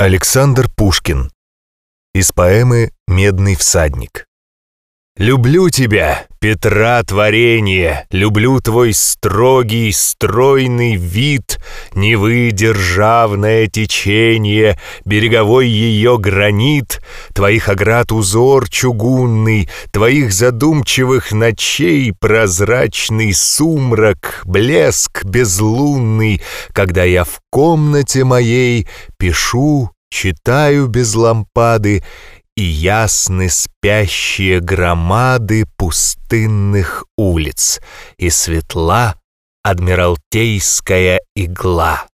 Александр Пушкин. Из поэмы «Медный всадник». Люблю тебя, Петра творение, люблю твой строгий, стройный вид, Невы державное течение, береговой ее гранит, твоих оград узор чугунный, твоих задумчивых ночей прозрачный сумрак, блеск безлунный, когда я в комнате моей пишу, читаю без лампады, и ясны спящие громады пустынных улиц, и светла адмиралтейская игла.